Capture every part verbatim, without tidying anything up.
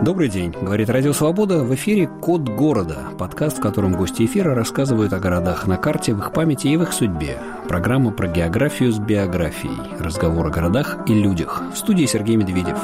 Добрый день, говорит Радио Свобода, в эфире «Код города», подкаст, в котором гости эфира рассказывают о городах на карте, в их памяти и в их судьбе. Программа про географию с биографией, разговор о городах и людях. В студии Сергей Медведев.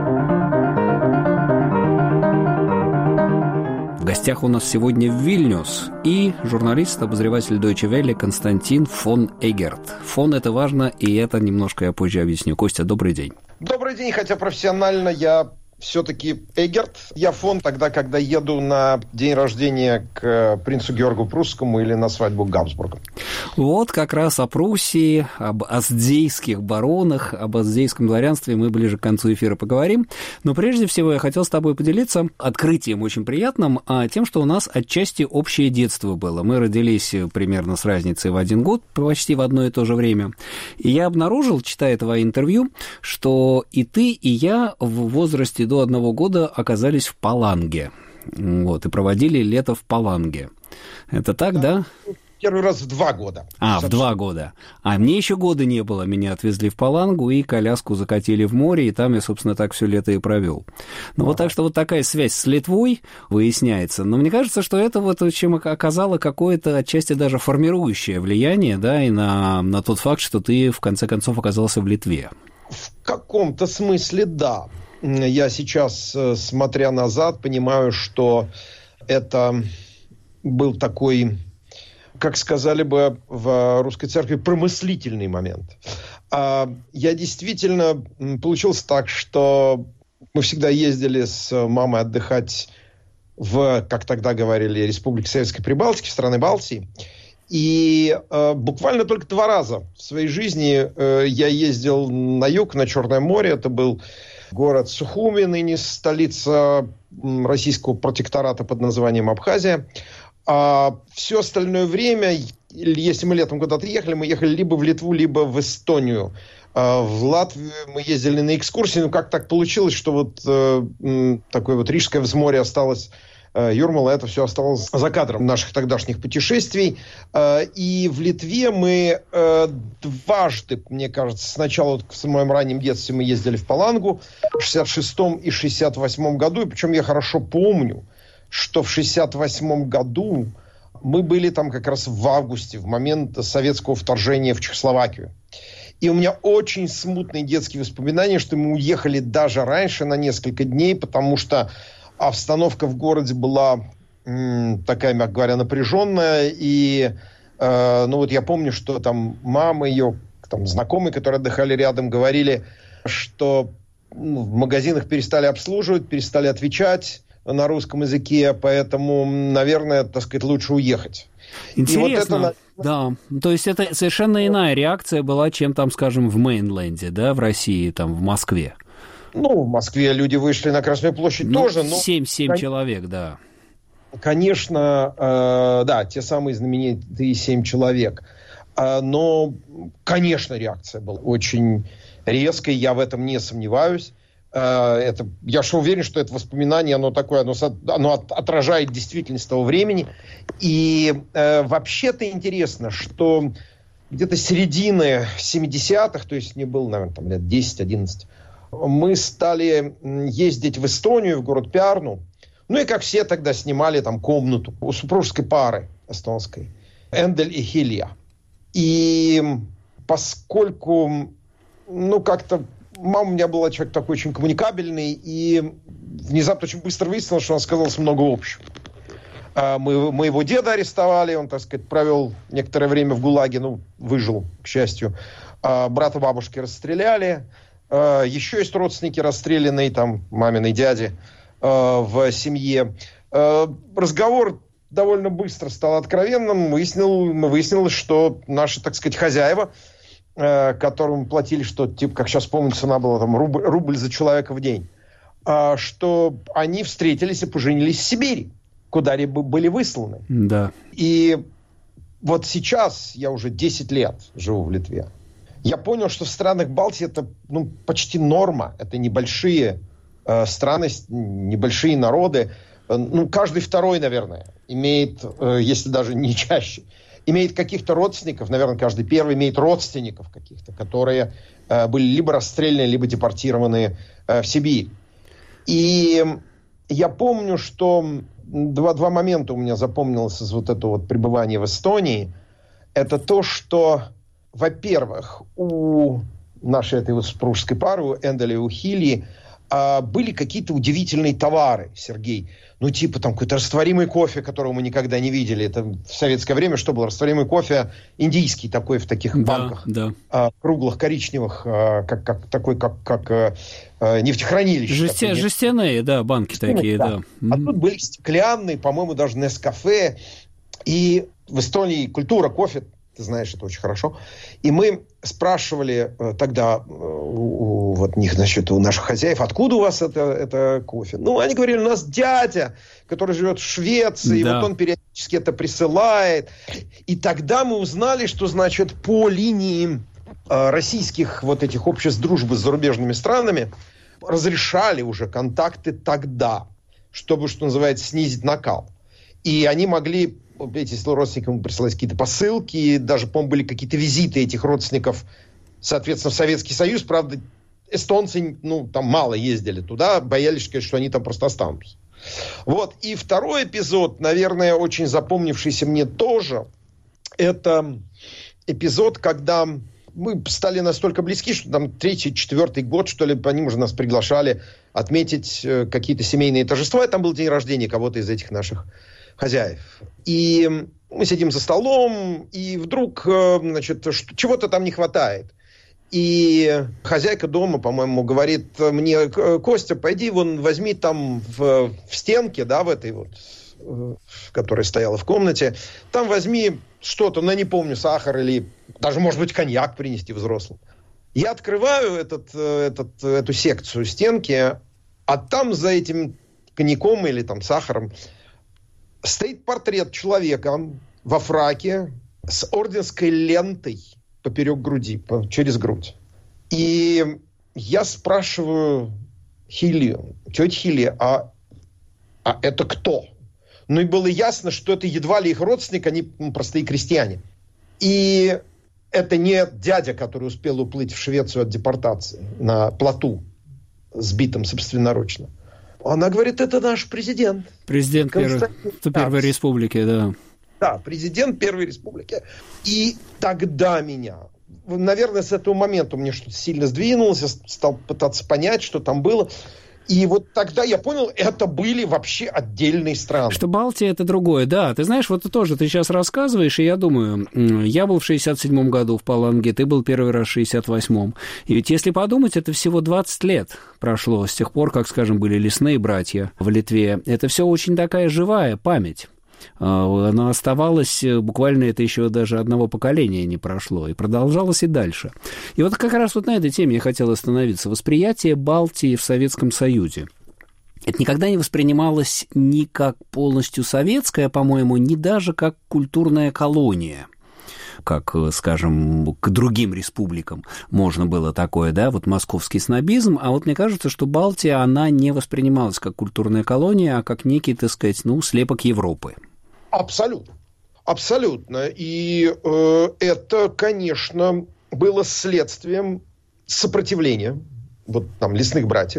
В гостях у нас сегодня Вильнюс и журналист, обозреватель Deutsche Welle Константин фон Эгерт. Фон – это важно, и это немножко я позже объясню. Костя, добрый день. Добрый день, хотя профессионально я все-таки Эгерт. Я фон тогда, когда еду на день рождения к принцу Георгу Прусскому или на свадьбу к Габсбургам. Вот как раз о Пруссии, об аздейских баронах, об аздейском дворянстве мы ближе к концу эфира поговорим. Но прежде всего я хотел с тобой поделиться открытием очень приятным, а тем, что у нас отчасти общее детство было. Мы родились примерно с разницей в один год, почти в одно и то же время. И я обнаружил, читая твои интервью, что и ты, и я в возрасте до одного года оказались в Паланге. Вот, и проводили лето в Паланге. Это так, да? да? Первый раз в два года. А, в два года. А мне еще года не было. Меня отвезли в Палангу и коляску закатили в море, и там я, собственно, так все лето и провел. Ну, а. вот так что вот такая связь с Литвой выясняется. Но мне кажется, что это вот чем оказало какое-то отчасти даже формирующее влияние, да, и на, на тот факт, что ты, в конце концов, оказался в Литве. В каком-то смысле, да. Я сейчас, смотря назад, понимаю, что это был такой, как сказали бы в русской церкви, промыслительный момент. Я действительно получилось так, что мы всегда ездили с мамой отдыхать в, как тогда говорили, Республике Советской Прибалтики, в страны Балтии. И э, буквально только два раза в своей жизни э, я ездил на юг, на Черное море. Это был город Сухуми, ныне столица российского протектората под названием Абхазия. А все остальное время, если мы летом куда-то ехали, мы ехали либо в Литву, либо в Эстонию. А в Латвию мы ездили на экскурсии. Ну, как так получилось, что вот э, такое вот Рижское взморье осталось... Юрмала, это все осталось за кадром наших тогдашних путешествий. И в Литве мы дважды, мне кажется, сначала вот в моем раннем детстве мы ездили в Палангу в шестьдесят шестом и шестьдесят восьмом году. И причем я хорошо помню, что в шестьдесят восьмом году мы были там как раз в августе, в момент советского вторжения в Чехословакию. И у меня очень смутные детские воспоминания, что мы уехали даже раньше на несколько дней, потому что обстановка в городе была м, такая, мягко говоря, напряженная. И э, ну вот я помню, что там мама ее, там, знакомые, которые отдыхали рядом, говорили, что ну, в магазинах перестали обслуживать, перестали отвечать на русском языке, поэтому, наверное, так сказать, лучше уехать. Интересно, вот это... да. То есть это совершенно иная реакция была, чем там, скажем, в Мейнленде, да, в России, там, в Москве. Ну, в Москве люди вышли на Красную площадь ну, тоже. семь-семь кон... человек, да. Конечно, э, да, те самые знаменитые семь человек. Э, но, конечно, реакция была очень резкой, я в этом не сомневаюсь. Э, это, я же уверен, что это воспоминание, оно такое, оно, оно от, отражает действительность того времени. И э, вообще-то интересно, что где-то середины семидесятых, то есть мне было, наверное, там лет десять-одиннадцать, мы стали ездить в Эстонию, в город Пярну. Ну и, как все, тогда снимали там комнату у супружеской пары эстонской. Эндель и Хилья. И поскольку, ну, как-то мама у меня была человек такой очень коммуникабельный, и внезапно очень быстро выяснилось, что у нас оказалось много общего. Мы, моего деда арестовали, он, так сказать, провел некоторое время в ГУЛАГе, ну, выжил, к счастью. Брата бабушки расстреляли. Еще есть родственники расстрелянные, там, маминой дяди э, в семье. Э, разговор довольно быстро стал откровенным. Выяснил, выяснилось, что наши, так сказать, хозяева, э, которым платили, что, типа, как сейчас помню, цена была там рубль, рубль за человека в день, э, что они встретились и поженились в Сибири, куда были высланы. Да. И вот сейчас я уже десять лет живу в Литве. Я понял, что в странах Балтии это ну, почти норма. Это небольшие э, страны, небольшие народы. Э, ну, каждый второй, наверное, имеет, э, если даже не чаще, имеет каких-то родственников. Наверное, каждый первый имеет родственников каких-то, которые э, были либо расстреляны, либо депортированы э, в Сибирь. И я помню, что два, два момента у меня запомнилось из вот этого вот пребывания в Эстонии. Это то, что, во-первых, у нашей этой вот супружеской пары, у Энделя и у Хилии, были какие-то удивительные товары, Сергей. Ну, типа там какой-то растворимый кофе, которого мы никогда не видели. Это в советское время что было? Растворимый кофе индийский такой в таких банках. Да, да. Круглых, коричневых, как, как, такой, как, как нефтехранилище. Жесте, такой, жестяные, да, банки жестяные, такие, да. да. А тут были стеклянные, по-моему, даже Нескафе. И в Эстонии культура кофе, ты знаешь, это очень хорошо. И мы спрашивали тогда у, у вот них, значит, у наших хозяев, откуда у вас это, это кофе? Ну, они говорили, у нас дядя, который живет в Швеции, да. Вот он периодически это присылает. И тогда мы узнали, что, значит, по линии э, российских вот этих обществ дружбы с зарубежными странами разрешали уже контакты тогда, чтобы, что называется, снизить накал. И они могли... Эти родственникам присылать какие-то посылки, даже, по-моему, были какие-то визиты этих родственников, соответственно, в Советский Союз. Правда, эстонцы, ну, там мало ездили туда, боялись, что они там просто останутся. Вот. И второй эпизод, наверное, очень запомнившийся мне тоже, это эпизод, когда мы стали настолько близки, что там третий, четвертый год, что ли, они уже нас приглашали отметить какие-то семейные торжества, и там был день рождения кого-то из этих наших хозяев. И мы сидим за столом, и вдруг, значит, чего-то там не хватает. И хозяйка дома, по-моему, говорит мне: Костя, пойди вон возьми там в, в стенке, да, в этой вот, которая стояла в комнате, там возьми что-то, ну, я не помню, сахар или даже, может быть, коньяк принести взрослым. Я открываю этот, этот, эту секцию стенки, а там за этим коньяком или там сахаром стоит портрет человека во фраке с орденской лентой поперек груди, по, через грудь. И я спрашиваю Хилию, тетя Хилия, а, а это кто? Ну и было ясно, что это едва ли их родственник, они ну, простые крестьяне. И это не дядя, который успел уплыть в Швецию от депортации на плоту, сбитом собственноручно. Она говорит, это наш президент. Президент Первой, Первой Республики, да. Да, президент Первой Республики. И тогда меня, наверное, с этого момента мне что-то сильно сдвинулось, я стал пытаться понять, что там было. И вот тогда я понял, это были вообще отдельные страны. Что Балтия – это другое, да. Ты знаешь, вот ты тоже, ты сейчас рассказываешь, и я думаю, я был в шестьдесят седьмом году в Паланге, ты был первый раз в шестьдесят восьмом. И ведь если подумать, это всего двадцать лет прошло с тех пор, как, скажем, были лесные братья в Литве. Это все очень такая живая память. Она оставалась, буквально это еще даже одного поколения не прошло, и продолжалось и дальше. И вот как раз вот на этой теме я хотел остановиться. Восприятие Балтии в Советском Союзе. Это никогда не воспринималось ни как полностью советское, по-моему, ни даже как культурная колония, как, скажем, к другим республикам можно было такое, да, вот московский снобизм, а вот мне кажется, что Балтия, она не воспринималась как культурная колония, а как некий, так сказать, ну, слепок Европы. Абсолютно. Абсолютно. И э, это, конечно, было следствием сопротивления вот там лесных братьев.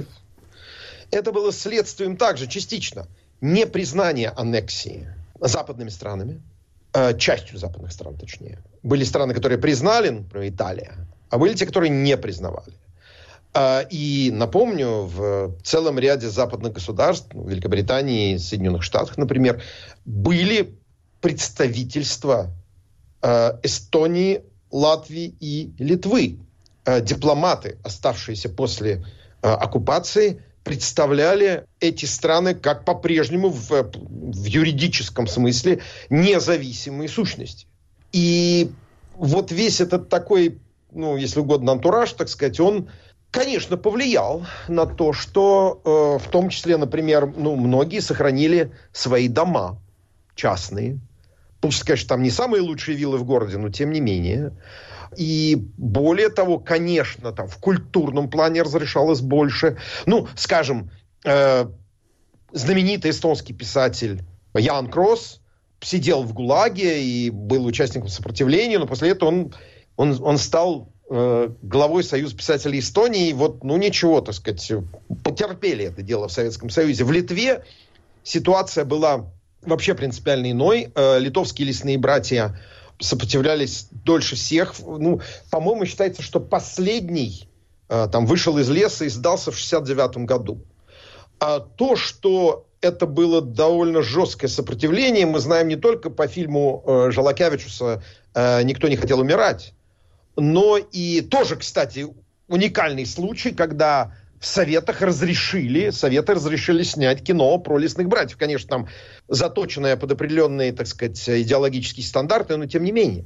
Это было следствием также частично непризнания аннексии западными странами, э, частью западных стран, точнее. Были страны, которые признали, например, Италия, а были те, которые не признавали. Э, и напомню, в целом ряде западных государств, в Великобритании, Соединенных Штатах, например, были представительства э, Эстонии, Латвии и Литвы. Э, дипломаты, оставшиеся после э, оккупации, представляли эти страны как по-прежнему в, в юридическом смысле независимые сущности. И вот весь этот такой, ну, если угодно, антураж, так сказать, он, конечно, повлиял на то, что э, в том числе, например, ну, многие сохранили свои дома частные. Пусть, конечно, там не самые лучшие виллы в городе, но тем не менее. И более того, конечно, там в культурном плане разрешалось больше. Ну, скажем, э, знаменитый эстонский писатель Ян Крос сидел в ГУЛАГе и был участником сопротивления, но после этого он, он, он стал э, главой Союза писателей Эстонии. Вот, ну ничего, так сказать, потерпели это дело в Советском Союзе. В Литве ситуация была вообще принципиально иной. Э, литовские лесные братья сопротивлялись дольше всех. Ну, по-моему, считается, что последний э, там вышел из леса и сдался в шестьдесят девятом году. А то, что это было довольно жесткое сопротивление, мы знаем не только по фильму э, Жалакевичуса э, «Никто не хотел умирать», но и тоже, кстати, уникальный случай, когда в Советах разрешили, Советы разрешили снять кино про лесных братьев. Конечно, там заточенное под определенные, так сказать, идеологические стандарты, но тем не менее.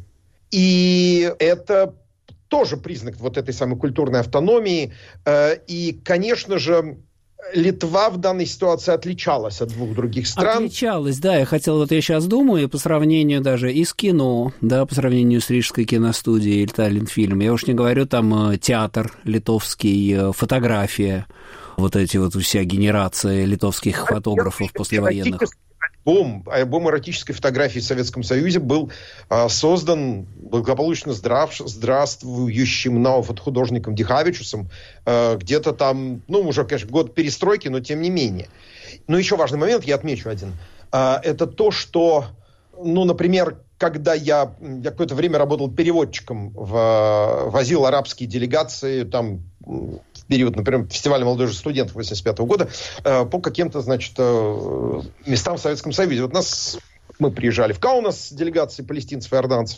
И это тоже признак вот этой самой культурной автономии. И, конечно же, Литва в данной ситуации отличалась от двух других стран. Отличалась, да. Я хотел, вот я сейчас думаю, по сравнению даже и с кино, да, по сравнению с Рижской киностудией или Таллинфильм. Я уж не говорю там театр литовский, фотография, вот эти вот вся генерация литовских фотографов послевоенных. Альбом, альбом эротической фотографии в Советском Союзе был а, создан благополучно здрав, здравствующим на опыт художником Дихавичусом, а, где-то там, ну, уже, конечно, год перестройки, но тем не менее. Но еще важный момент, я отмечу один. А, это то, что, ну, например, когда я, я какое-то время работал переводчиком, в, возил арабские делегации, там, в период, например, фестиваля молодежи студентов восемьдесят пятого года, э, по каким-то, значит, э, местам в Советском Союзе. Вот нас, мы приезжали в Каунас с делегацией палестинцев и иорданцев,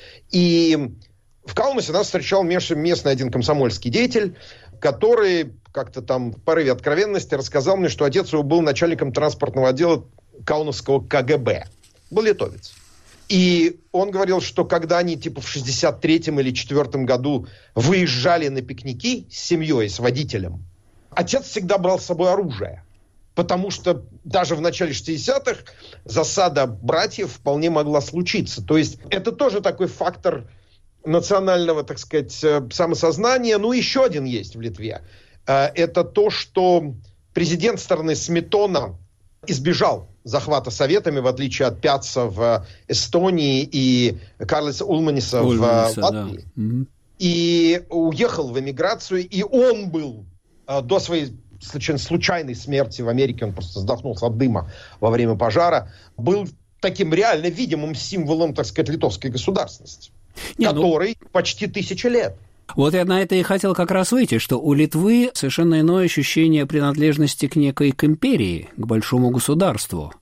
и в Каунасе нас встречал местный один комсомольский деятель, который как-то там в порыве откровенности рассказал мне, что отец его был начальником транспортного отдела Каунасского ка гэ бэ. Был литовец. И он говорил, что когда они типа в шестьдесят третьем или четвёртом году выезжали на пикники с семьей, с водителем, отец всегда брал с собой оружие. Потому что даже в начале шестидесятых засада братьев вполне могла случиться. То есть это тоже такой фактор национального, так сказать, самосознания. Ну, еще один есть в Литве. Это то, что президент страны Сметона избежал захвата советами, в отличие от Пятца в Эстонии и Карлиса Улманиса в Латвии. Да. Mm-hmm. И уехал в эмиграцию, и он был э, до своей случайной смерти в Америке, он просто задохнулся от дыма во время пожара, был таким реально видимым символом, так сказать, литовской государственности, Не, которой ну... почти тысяча лет. Вот я на это и хотел как раз выйти, что у Литвы совершенно иное ощущение принадлежности к некой к империи, к большому государству,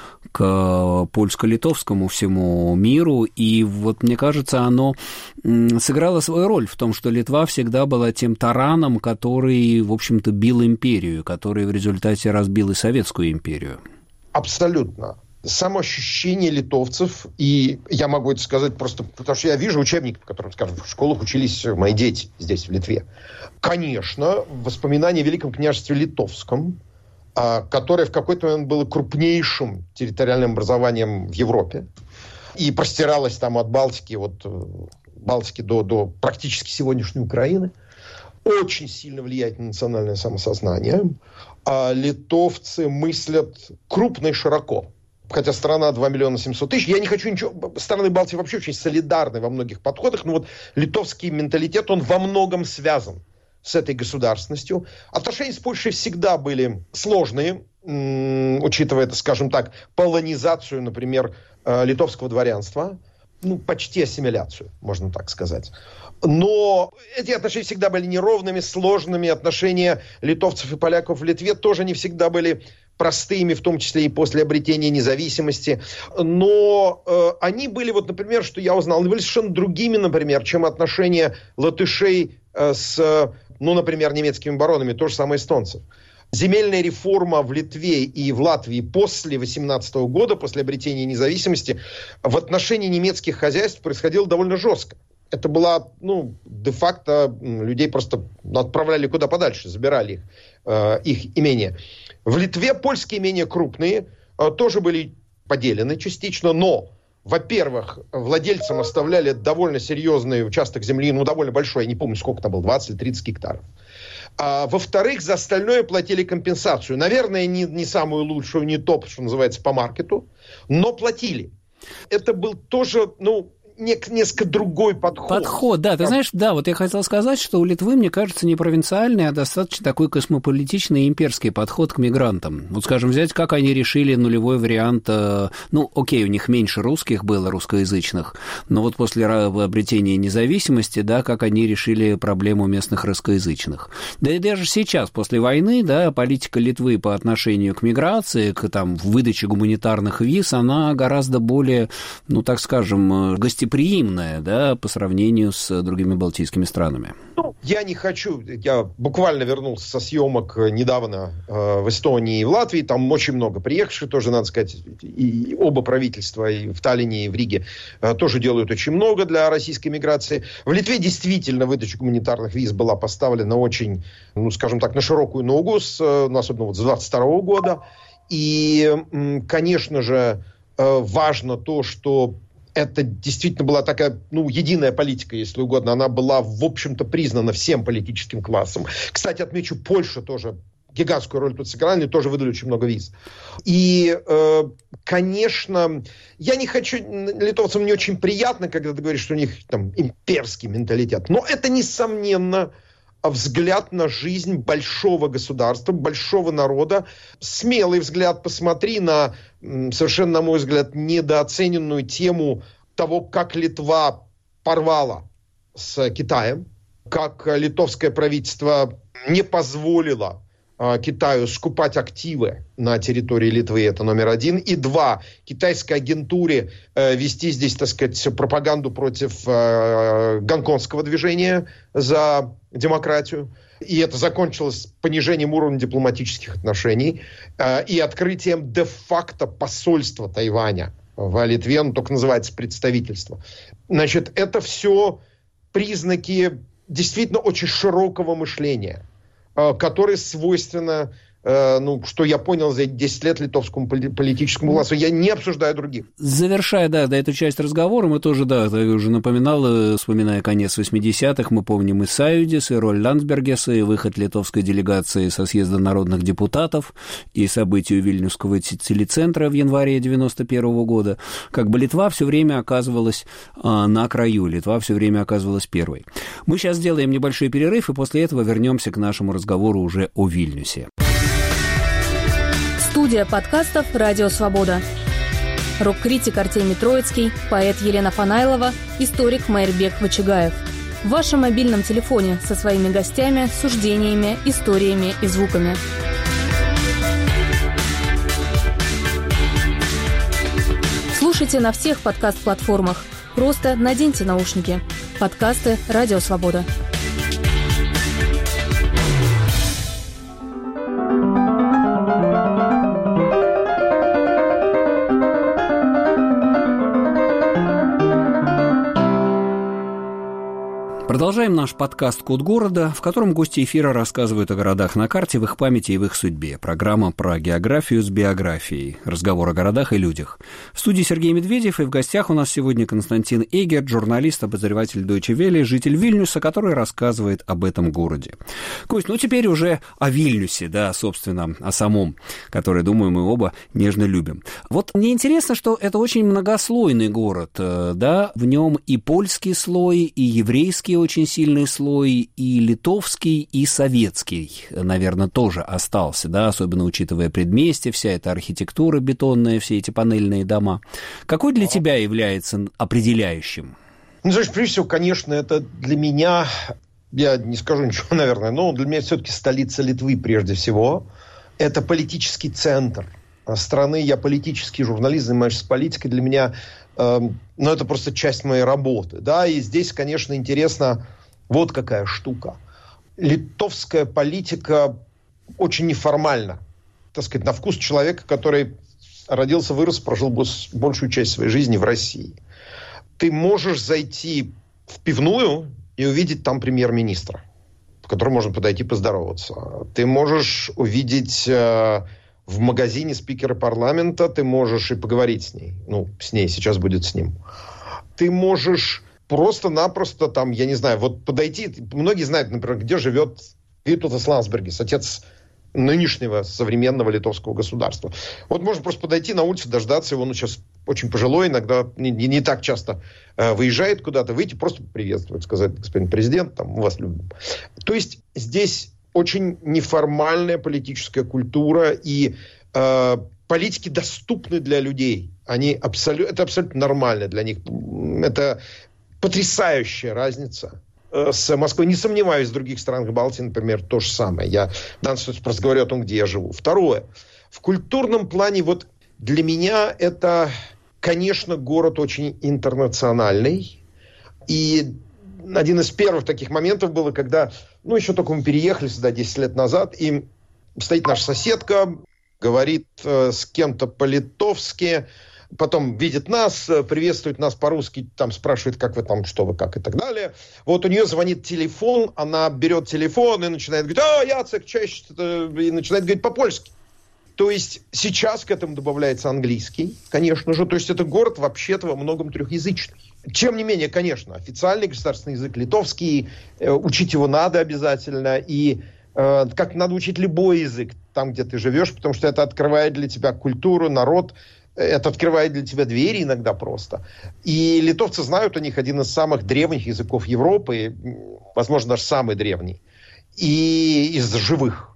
к польско-литовскому всему миру, и вот, мне кажется, оно сыграло свою роль в том, что Литва всегда была тем тараном, который, в общем-то, бил империю, который в результате разбил и Советскую империю. Абсолютно. Само ощущение литовцев, и я могу это сказать просто потому, что я вижу учебники, в которых, скажем, в школах учились мои дети здесь, в Литве. Конечно, воспоминания о Великом княжестве Литовском, которое в какой-то момент было крупнейшим территориальным образованием в Европе и простиралось там от Балтики, вот, Балтики до, до практически сегодняшней Украины, очень сильно влияет на национальное самосознание. А литовцы мыслят крупно и широко. Хотя страна два миллиона семьсот тысяч. Я не хочу ничего... Страны Балтии вообще очень солидарны во многих подходах, но вот литовский менталитет, он во многом связан с этой государственностью. Отношения с Польшей всегда были сложные, м- учитывая, это, скажем так, полонизацию, например, э, литовского дворянства. Ну, почти ассимиляцию, можно так сказать. Но эти отношения всегда были неровными, сложными. Отношения литовцев и поляков в Литве тоже не всегда были простыми, в том числе и после обретения независимости. Но э, они были, вот, например, что я узнал, они были совершенно другими, например, чем отношения латышей э, с, ну, например, немецкими баронами, то же самое эстонцев. Земельная реформа в Литве и в Латвии после восемнадцатого года, после обретения независимости, в отношении немецких хозяйств происходила довольно жестко. Это была, ну, де-факто людей просто отправляли куда подальше, забирали их, э, их имения. В Литве польские имения крупные, э, тоже были поделены частично, но, во-первых, владельцам оставляли довольно серьезный участок земли, ну, довольно большой, я не помню, сколько там было, двадцать или тридцать гектаров. А, во-вторых, за остальное платили компенсацию. Наверное, не, не самую лучшую, не топ, что называется, по маркету, но платили. Это был тоже, ну, несколько другой подход. Подход, да. Ты как... знаешь, да, вот я хотел сказать, что у Литвы, мне кажется, не провинциальный, а достаточно такой космополитичный имперский подход к мигрантам. Вот, скажем, взять, как они решили нулевой вариант, ну, окей, у них меньше русских было, русскоязычных, но вот после обретения независимости, да, как они решили проблему местных русскоязычных. Да и даже сейчас, после войны, да, политика Литвы по отношению к миграции, к там, выдаче гуманитарных виз, она гораздо более, ну, так скажем, гостеприимная, да, по сравнению с другими балтийскими странами. Ну, я не хочу, я буквально вернулся со съемок недавно э, в Эстонии и в Латвии, там очень много приехавших, тоже, надо сказать, и оба правительства, и в Таллине, и в Риге, э, тоже делают очень много для российской миграции. В Литве действительно выдача гуманитарных виз была поставлена очень, ну, скажем так, на широкую ногу, с, ну, особенно вот с двадцать второго года. И, конечно же, важно то, что это действительно была такая, ну, единая политика, если угодно. Она была, в общем-то, признана всем политическим классом. Кстати, отмечу, Польша тоже гигантскую роль тут сыграла, они тоже выдали очень много виз. И, э, конечно, я не хочу... Литовцам не очень приятно, когда ты говоришь, что у них там имперский менталитет. Но это, несомненно, взгляд на жизнь большого государства, большого народа. Смелый взгляд. Посмотри на, совершенно, на мой взгляд, недооцененную тему того, как Литва порвала с Китаем, как литовское правительство не позволило Китаю скупать активы на территории Литвы, это номер один. И два, китайской агентуре э, вести здесь, так сказать, пропаганду против э, гонконгского движения за демократию. И это закончилось понижением уровня дипломатических отношений э, и открытием де-факто посольства Тайваня в Литве, оно только называется представительство. Значит, это все признаки действительно очень широкого мышления, которое свойственно, э, ну, что я понял за десять лет литовскому политическому властью. Я не обсуждаю других. Завершая, да, да, эту часть разговора, мы тоже, да, я уже напоминал, вспоминая конец восьмидесятых, мы помним и Саюдис, и роль Ландсбергеса, и выход литовской делегации со съезда народных депутатов, и события Вильнюсского телецентра в январе девяносто первого года. Как бы Литва все время оказывалась а, на краю, Литва все время оказывалась первой. Мы сейчас сделаем небольшой перерыв, и после этого вернемся к нашему разговору уже о Вильнюсе. Студия подкастов «Радио Свобода». Рок-критик Артемий Троицкий, поэт Елена Фанайлова, историк Майрбек Вачигаев. В вашем мобильном телефоне со своими гостями, суждениями, историями и звуками. Слушайте на всех подкаст-платформах. Просто наденьте наушники. Подкасты «Радио Свобода». Продолжаем наш подкаст «Код города», в котором гости эфира рассказывают о городах на карте, в их памяти и в их судьбе. Программа про географию с биографией. Разговор о городах и людях. В студии Сергей Медведев, и в гостях у нас сегодня Константин Эгерт, журналист, обозреватель Deutsche Welle, житель Вильнюса, который рассказывает об этом городе. Кость, ну теперь уже о Вильнюсе, да, собственно, о самом, который, думаю, мы оба нежно любим. Вот мне интересно, что это очень многослойный город, да, в нем и польский слой, и еврейский очень сильный слой, и литовский, и советский, наверное, тоже остался, да, особенно учитывая предместье, вся эта архитектура бетонная, все эти панельные дома. Какой для тебя является определяющим? Ну, знаешь, прежде всего, конечно, это для меня, я не скажу ничего, наверное, но для меня все-таки столица Литвы прежде всего. Это политический центр страны. Я политический журналист, занимаюсь политикой. Для меня но это просто часть моей работы. Да? И здесь, конечно, интересно вот какая штука. Литовская политика очень неформальна. Так сказать, на вкус человека, который родился, вырос, прожил большую часть своей жизни в России. Ты можешь зайти в пивную и увидеть там премьер-министра, к которому можно подойти поздороваться. Ты можешь увидеть... в магазине спикера парламента, ты можешь и поговорить с ней. Ну, с ней, сейчас будет с ним. Ты можешь просто-напросто там, я не знаю, вот подойти. Многие знают, например, где живет Vytautas Landsbergis, отец нынешнего современного литовского государства. Вот можно просто подойти на улицу, дождаться его, ну, сейчас очень пожилой, иногда не, не, не так часто э, выезжает куда-то, выйти, просто приветствовать, сказать: господин президент, там, мы вас любим. То есть здесь очень неформальная политическая культура, и э, политики доступны для людей. Они абсолютно, это абсолютно нормально для них. Это потрясающая разница с Москвой. Не сомневаюсь, в других странах Балтии, например, то же самое. Я в данном случае просто говорю о том, где я живу. Второе. В культурном плане вот для меня это, конечно, город очень интернациональный. И один из первых таких моментов было, когда, ну, еще только мы переехали сюда десять лет назад, и стоит наша соседка, говорит э, с кем-то по-литовски, потом видит нас, приветствует нас по-русски, там спрашивает, как вы там, что вы, как и так далее. Вот у нее звонит телефон, она берет телефон и начинает говорить: а, Яцек, чаще, и начинает говорить по-польски. То есть сейчас к этому добавляется английский, конечно же. То есть это город вообще-то во многом трехязычный. Тем не менее, конечно, официальный государственный язык литовский, э, учить его надо обязательно, и э, как надо учить любой язык там, где ты живешь, потому что это открывает для тебя культуру, народ, это открывает для тебя двери иногда просто. И литовцы знают, у них один из самых древних языков Европы, возможно, даже самый древний, и из живых.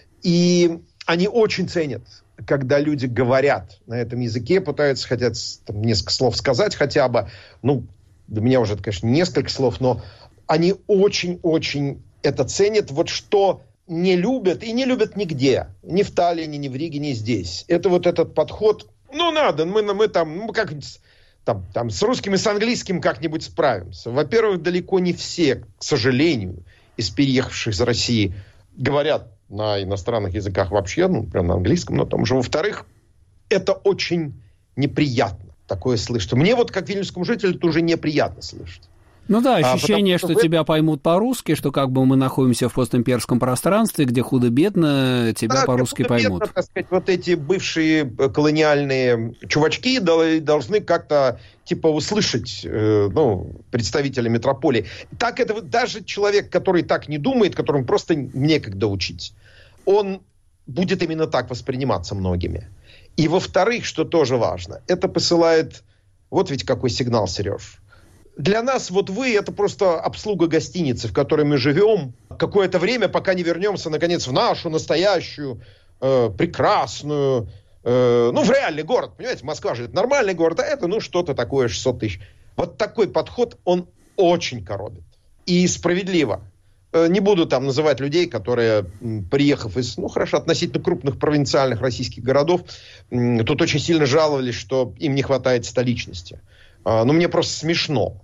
И они очень ценят, когда люди говорят на этом языке, пытаются, хотят там, несколько слов сказать хотя бы. Ну, для меня уже, конечно, несколько слов, но они очень-очень это ценят. Вот что не любят, и не любят нигде. Ни в Таллине, ни в Риге, ни здесь. Это вот этот подход: ну, надо, мы, мы там, ну, как там, там, с русским и с английским как-нибудь справимся. Во-первых, далеко не все, к сожалению, из переехавших из России говорят на иностранных языках вообще, ну, прям на английском, но там же. Во-вторых, это очень неприятно такое слышать. Мне вот, как вильнюсскому жителю, это уже неприятно слышать. Ну да, ощущение, а, что, что вы... тебя поймут по-русски, что как бы мы находимся в постимперском пространстве, где худо-бедно тебя да, по-русски поймут. Так сказать, вот эти бывшие колониальные чувачки должны как-то типа услышать э, ну, представителя метрополии. Так это даже человек, который так не думает, которому просто некогда учить, он будет именно так восприниматься многими. И во-вторых, что тоже важно, это посылает, вот ведь какой сигнал, Сереж. Для нас вот вы — это просто обслуга гостиницы, в которой мы живем какое-то время, пока не вернемся, наконец, в нашу настоящую, э, прекрасную, э, ну, в реальный город. Понимаете, Москва же это нормальный город, а это, ну, что-то такое, шестьсот тысяч. Вот такой подход, он очень коробит. И справедливо. Э, не буду там называть людей, которые, приехав из, ну, хорошо, относительно крупных провинциальных российских городов, э, тут очень сильно жаловались, что им не хватает столичности. Э, ну, мне просто смешно.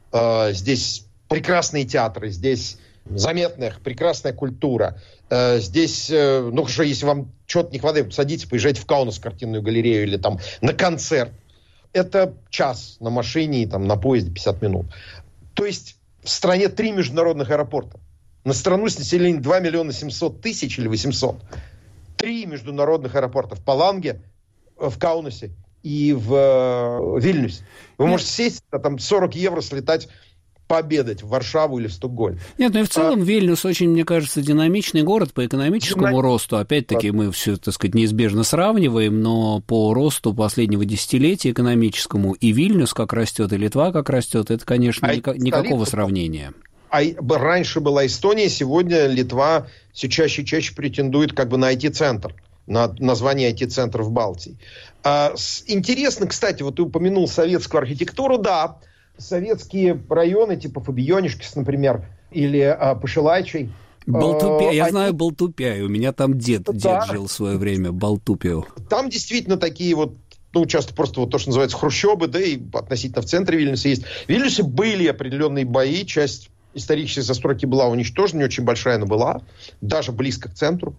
Здесь прекрасные театры, здесь заметная, прекрасная культура. Здесь, ну хорошо, если вам чего-то не хватает, садитесь, поезжайте в Каунас, картинную галерею, или там на концерт. Это час на машине, там, на поезде пятьдесят минут. То есть в стране три международных аэропорта. На страну с населением два миллиона семьсот тысяч или восемьсот. Три международных аэропорта в Паланге, в Каунасе и в э, Вильнюсе. Вы Нет. можете сесть, а там сорок евро слетать пообедать в Варшаву или в Стокгольм. Нет, ну и в целом а... Вильнюс очень, мне кажется, динамичный город по экономическому Динам... росту. Опять-таки, мы все, так сказать, неизбежно сравниваем, но по росту последнего десятилетия экономическому и Вильнюс как растет, и Литва как растет, это, конечно, а ни... никакого столица... сравнения. А раньше была Эстония, сегодня Литва все чаще и чаще претендует как бы на ай ти-центр. На название ай ти-центров в Балтии. А, с, интересно, кстати, вот ты упомянул советскую архитектуру, да, советские районы, типа Фабионишкис, например, или а, Пошилайчий. Болтупя, а, я они... знаю Болтупяй, у меня там дед, да. дед жил в свое время, Болтупию. Там действительно такие вот, ну, часто просто вот то, что называется хрущобы, да, и относительно в центре Вильнюса есть. В Вильнюсе были определенные бои, часть исторической застройки была уничтожена, не очень большая, но была, даже близко к центру.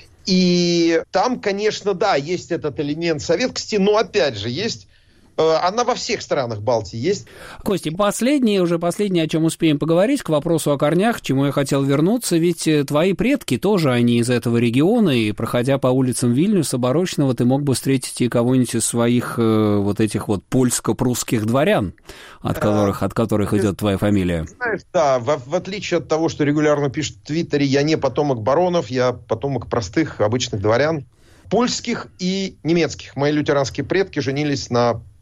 И там, конечно, да, есть этот элемент советскости, но, опять же, есть... Она во всех странах Балтии есть. Костя, последнее, уже последнее, о чем успеем поговорить, к вопросу о корнях, к чему я хотел вернуться, ведь твои предки тоже, они из этого региона, и, проходя по улицам Вильнюса, Барочного, ты мог бы встретить и кого-нибудь из своих вот этих вот польско-прусских дворян, от которых, от которых идет твоя фамилия. Знаешь, да, в, в отличие от того, что регулярно пишут в Твиттере, я не потомок баронов, я потомок простых, обычных дворян, польских и немецких. Мои лютеранские предки женились на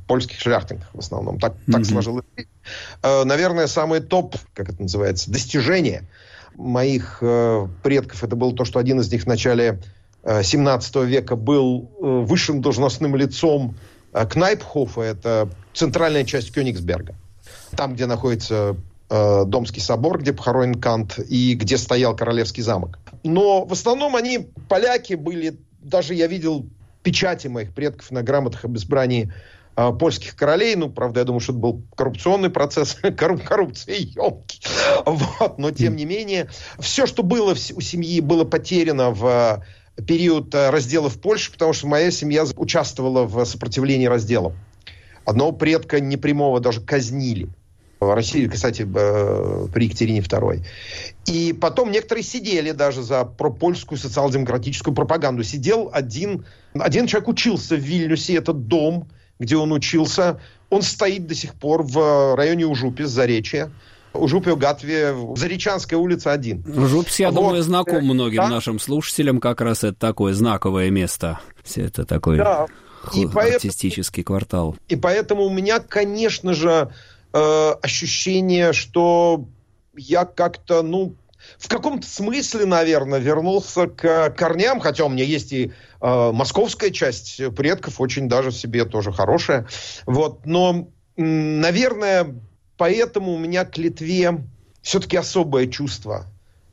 польских шляхтинах в основном. Так, так mm-hmm. сложилось. Наверное, самый топ, как это называется, достижение моих предков, это было то, что один из них в начале семнадцатого века был высшим должностным лицом Кнайпхофа, это центральная часть Кёнигсберга. Там, где находится э, Домский собор, где похоронен Кант, и где стоял Королевский замок. Но в основном они, поляки, были... Даже я видел печати моих предков на грамотах об избрании э, польских королей. Ну, правда, я думаю, что это был коррупционный процесс, корруп, коррупция ёлки. Вот. Но, тем не менее, все, что было в, у семьи, было потеряно в период раздела в Польше, потому что моя семья участвовала в сопротивлении разделам. Одного предка непрямого даже казнили. В России, кстати, при Екатерине второй. И потом некоторые сидели даже за пропольскую социал-демократическую пропаганду. Сидел один, один человек учился в Вильнюсе, этот дом, где он учился, он стоит до сих пор в районе Ужупис, Заречья. Ужупио Гатве, Заречанская улица один. Ужупис, я вот. думаю, знаком многим да? нашим слушателям, как раз это такое знаковое место. Все это такой да. и артистический поэтому, квартал. И поэтому у меня, конечно же, э, ощущение, что я как-то, ну, в каком-то смысле, наверное, вернулся к корням, хотя у меня есть и э, московская часть предков, очень даже в себе тоже хорошая. Вот, но, м, наверное... Поэтому у меня к Литве все-таки особое чувство.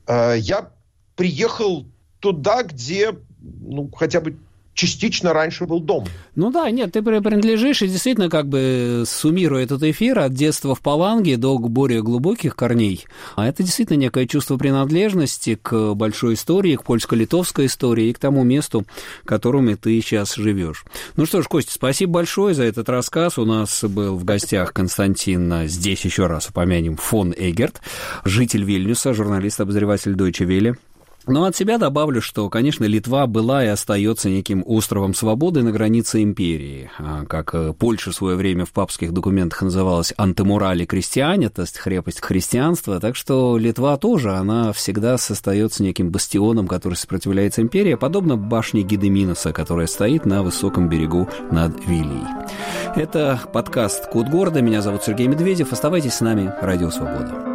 Я приехал туда, где, ну, хотя бы частично раньше был дом. Ну да, нет, ты принадлежишь, и действительно, как бы суммируя этот эфир от детства в Паланге до более глубоких корней, а это действительно некое чувство принадлежности к большой истории, к польско-литовской истории и к тому месту, которыми ты сейчас живешь. Ну что ж, Костя, спасибо большое за этот рассказ. У нас был в гостях Константин, здесь еще раз упомянем, фон Эгерт, житель Вильнюса, журналист-обозреватель Deutsche Welle. Но от себя добавлю, что, конечно, Литва была и остается неким островом свободы на границе империи. Как Польша в свое время в папских документах называлась «антемурали крестьяне», то есть крепость христианства. Так что Литва тоже, она всегда остается неким бастионом, который сопротивляется империи, подобно башне Гедеминоса, которая стоит на высоком берегу над Вильей. Это подкаст «Код города». Меня зовут Сергей Медведев. Оставайтесь с нами. Радио «Свобода».